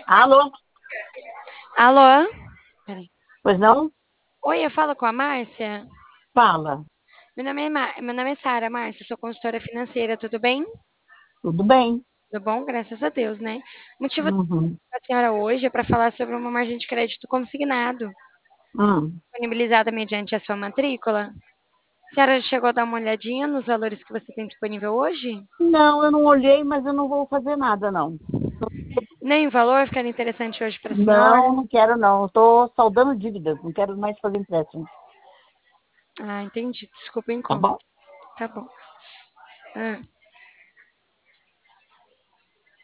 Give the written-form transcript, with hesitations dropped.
Alô? Alô? Peraí. Pois não? Oi, eu falo com a Márcia? Fala. Meu nome é Sara, Márcia, sou consultora financeira, tudo bem? Tudo bem? Tudo bom? Graças a Deus, né? O motivo Uhum. da senhora hoje é para falar sobre uma margem de crédito consignado, Hum. disponibilizada mediante a sua matrícula. A senhora chegou a dar uma olhadinha nos valores que você tem disponível hoje? Não, eu não olhei, mas eu não vou fazer nada, não. Nem o valor ficaria interessante hoje para a senhora? Não, não quero, não. Estou saldando dívidas, não quero mais fazer empréstimo. Ah, entendi. Desculpa o Tá incômodo. bom? Tá bom. Ah.